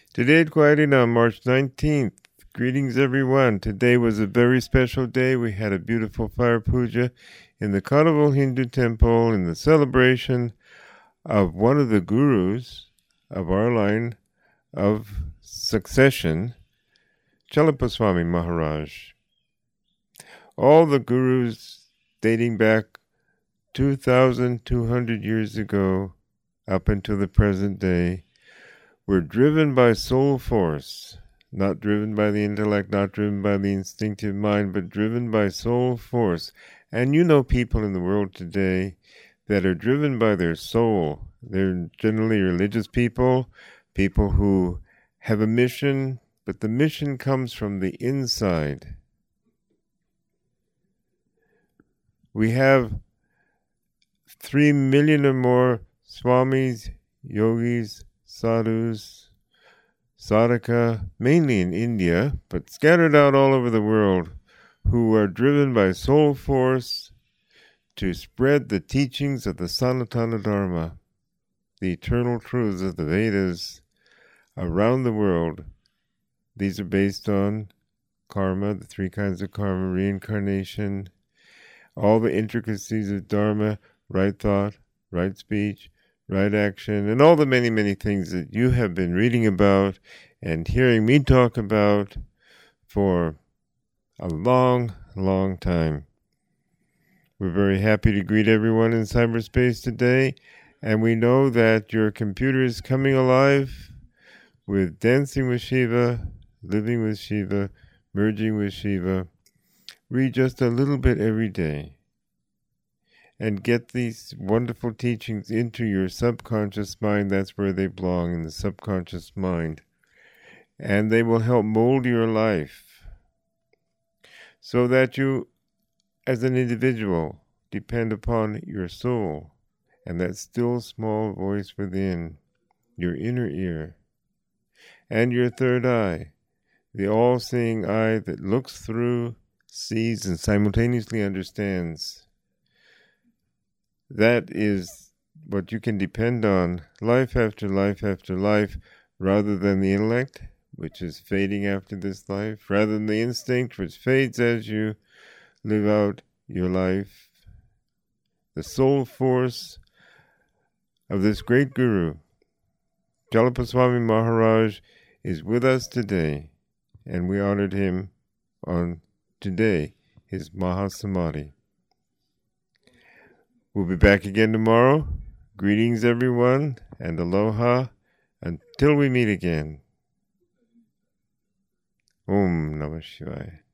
Today at Guarina, March 19th. Greetings, everyone. Today was a very special day. We had a beautiful fire puja in the Carnival Hindu temple in the celebration of one of the gurus of our line of succession, Chalapaswami Maharaj. All the gurus dating back 2,200 years ago up until the present day were driven by soul force, not driven by the intellect, not driven by the instinctive mind, but driven by soul force. And you know people in the world today that are driven by their soul. They're generally religious people, people who have a mission, but the mission comes from the inside. We have 3 million or more swamis, yogis, sadhus, sadhaka, mainly in India, but scattered out all over the world, who are driven by soul force to spread the teachings of the Sanatana Dharma, the eternal truths of the Vedas, around the world. These are based on karma, the 3 kinds of karma, reincarnation, all the intricacies of Dharma, right thought, right speech, right action, and all the many, many things that you have been reading about and hearing me talk about for a long, long time. We're very happy to greet everyone in cyberspace today, and we know that your computer is coming alive with Dancing with Shiva, Living with Shiva, Merging with Shiva. Read just a little bit every day and get these wonderful teachings into your subconscious mind. That's where they belong, in the subconscious mind. And they will help mold your life so that you, as an individual, depend upon your soul and that still small voice within, your inner ear, and your third eye, the all-seeing eye that looks through, sees, and simultaneously understands. That is what you can depend on life after life after life, rather than the intellect, which is fading after this life, rather than the instinct, which fades as you live out your life. The soul force of this great guru, Chalapaswami Maharaj, is with us today, and we honored him on today, his Mahasamadhi. We'll be back again tomorrow. Greetings, everyone, and aloha until we meet again. Om Namah Shivaya.